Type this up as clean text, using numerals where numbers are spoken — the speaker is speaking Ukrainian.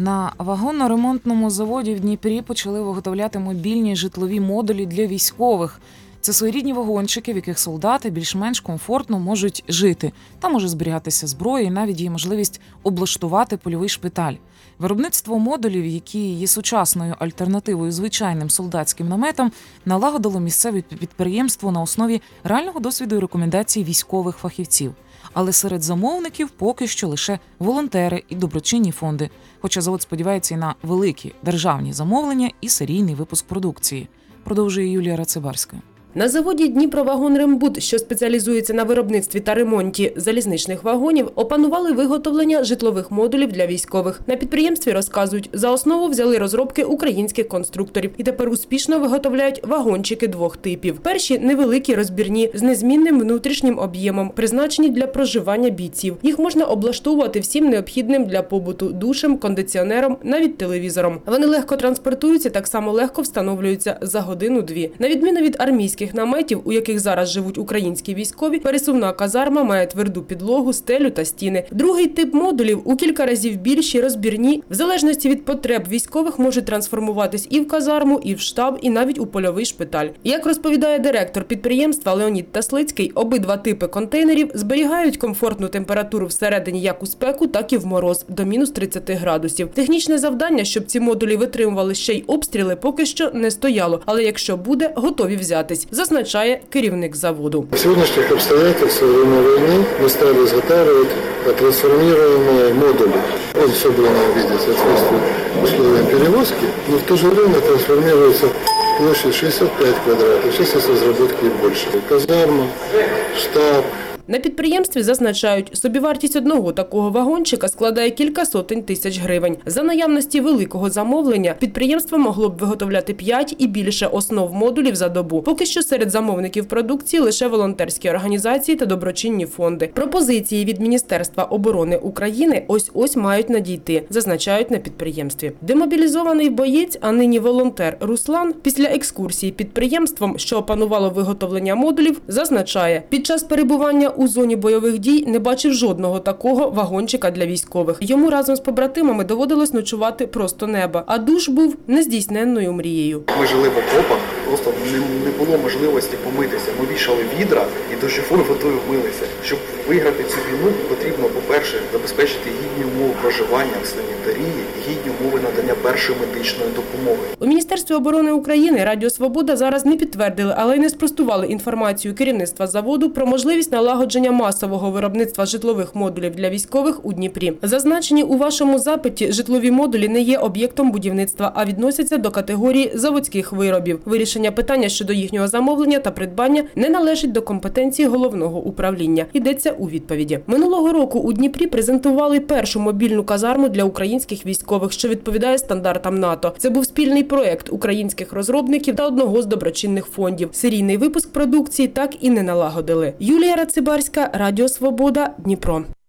На вагонно-ремонтному заводі в Дніпрі почали виготовляти мобільні житлові модулі для військових. Це своєрідні вагончики, в яких солдати більш-менш комфортно можуть жити. Там може зберігатися зброя і навіть є можливість облаштувати польовий шпиталь. Виробництво модулів, які є сучасною альтернативою звичайним солдатським наметам, налагодило місцеве підприємство на основі реального досвіду і рекомендацій військових фахівців. Але серед замовників поки що лише волонтери і доброчинні фонди. Хоча завод сподівається і на великі державні замовлення і серійний випуск продукції. Продовжує Юлія Рацибарська. На заводі «Дніпровагонрембуд», що спеціалізується на виробництві та ремонті залізничних вагонів, опанували виготовлення житлових модулів для військових. На підприємстві розказують, за основу взяли розробки українських конструкторів і тепер успішно виготовляють вагончики двох типів. Перші – невеликі, розбірні, з незмінним внутрішнім об'ємом, призначені для проживання бійців. Їх можна облаштовувати всім необхідним для побуту – душем, кондиціонером, навіть телевізором. Вони легко транспортуються, так само легко встановлюються за годину-дві. На відміну від армійських наметів, у яких зараз живуть українські військові, пересувна казарма має тверду підлогу, стелю та стіни. Другий тип модулів у кілька разів більші, розбірні. В залежності від потреб військових можуть трансформуватись і в казарму, і в штаб, і навіть у польовий шпиталь. Як розповідає директор підприємства Леонід Таслицький, обидва типи контейнерів зберігають комфортну температуру всередині як у спеку, так і в мороз – до мінус 30 градусів. Технічне завдання, щоб ці модулі витримували ще й обстріли, поки що не стояло. Але якщо буде, готові взятись, зазначає керівник заводу. В сьогоднішніх обстоятельствах во время війни ми стали зготовлювати трансформуемые модули. Он все было видеть, соответствует условиям перевозки, но в то же время трансформируется площадь 65 квадратов. Сейчас из разработки больше. Казарма, штаб. На підприємстві зазначають, собівартість одного такого вагончика складає кілька сотень тисяч гривень. За наявності великого замовлення підприємство могло б виготовляти 5 і більше основ модулів за добу. Поки що серед замовників продукції лише волонтерські організації та доброчинні фонди. Пропозиції від Міністерства оборони України ось-ось мають надійти, зазначають на підприємстві. Демобілізований боєць, а нині волонтер Руслан, після екскурсії підприємством, що опанувало виготовлення модулів, зазначає, під час перебування у зоні бойових дій не бачив жодного такого вагончика для військових. Йому разом з побратимами доводилось ночувати просто неба, а душ був нездійсненною мрією. Ми жили в окопах, просто не було можливості помитися. Ми вішали відра і дощовою водою милися. Щоб виграти цю війну, потрібно, по-перше, забезпечити гідні умови проживання в санітарії, гідні умови надання першої медичної допомоги. У Міністерстві оборони України Радіо Свобода зараз не підтвердили, але й не спростували інформацію керівництва заводу про можливість налагодження масового виробництва житлових модулів для військових у Дніпрі. Зазначені у вашому запиті житлові модулі не є об'єктом будівництва, а відносяться до категорії заводських виробів. Вирішення питання щодо їхнього замовлення та придбання не належить до компетенції головного управління. Йдеться у відповіді. Минулого року у Дніпрі презентували першу мобільну казарму для українських військових, що відповідає стандартам НАТО. Це був спільний проєкт українських розробників та одного з доброчинних фондів. Серійний випуск продукції так і не налагодили. Юлія Рацибарська, Радіо Свобода, Дніпро.